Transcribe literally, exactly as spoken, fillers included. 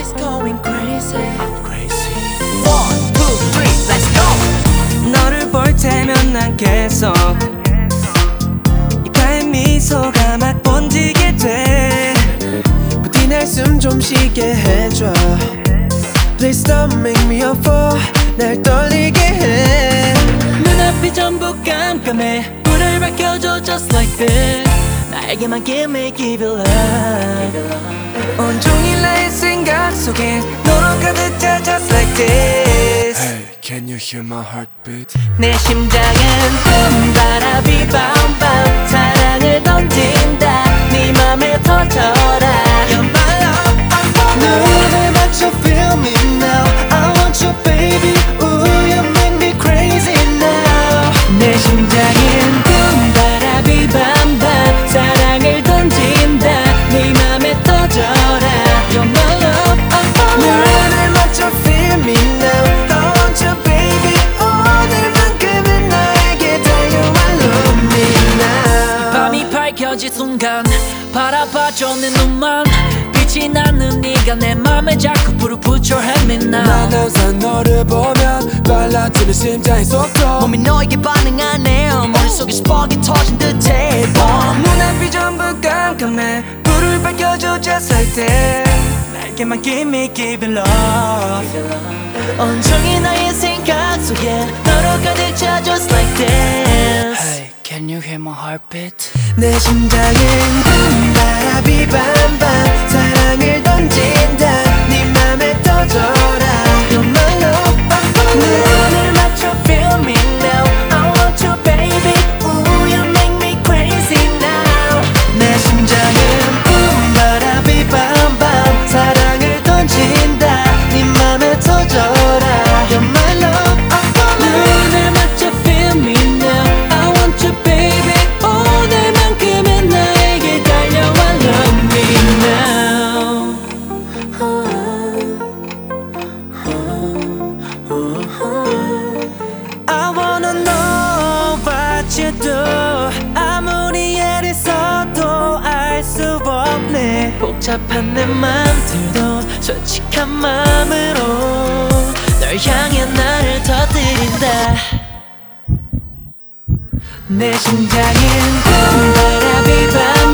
body's going crazy. Crazy. One, two, three, let's go. 너를 볼 때면 난 계속 입가에 미소가 막 번지게 돼. 부디 날 숨 좀 쉬게 해줘. Please don't make me a fool. 날 떨리게 해. 눈앞이 전부 깜깜해. 불을 밝혀줘 just like this. 나에게만 give me give it love. 온종일 나의 생각 속에 너로 가득 차 just like this. Hey, can you hear my heartbeat? 내 심장은 뿜바라비 밤밤 사랑을 던진다. 네 맘에 터져라. You're my love, I'm falling. 눈을 맞춰 feel me now. I want you baby. Ooh, you make me crazy now. 내 심장은 뿜바라비 밤밤 사랑을 던진다. 네 맘에 터져라. You're my love, I'm falling. 눈을 맞춰 feel me now. I want you baby. 오늘만큼은 나에게 달려. I love me now. 밤이 밝혀질 순간 바라봐줘 내 눈만. 빛이 나는 네가 내 맘에 자꾸 불을 put your hand me now. 난 항상 너를 보면 빨라지는 심장의 속도. 몸이 너에게 반응하네. 머릿속에 스park이 터진 듯해. 눈앞이 전부 깜깜해. 불을 밝혀줘 just like that. 나에게만 give me give it love. 온종일 나의 생각 속에 너로 가득 차 just like this. Hey, can you hear my heartbeat? 내 심장은 뿜바라비 밤밤 사랑을 던진다. 네 맘에 터져라. You're my love, I'm falling. 눈을 맞춰 feel me now. I want you baby. Ooh, you make me crazy now. 내 심장은 뿜바라비 밤밤 사랑을 던진다. 네 맘에 터져라. You're my love, I'm falling. 눈을 맞춰 feel me now. I want you baby. 오늘만큼은 나에게 달려와 love me now. I wanna know what you do. 아무리 애를 써도 알 수 없네. 복잡한 내 맘들도 솔직한 마음으로 널 향해 나를 터뜨린다. 내 심장은 봄바람이 밤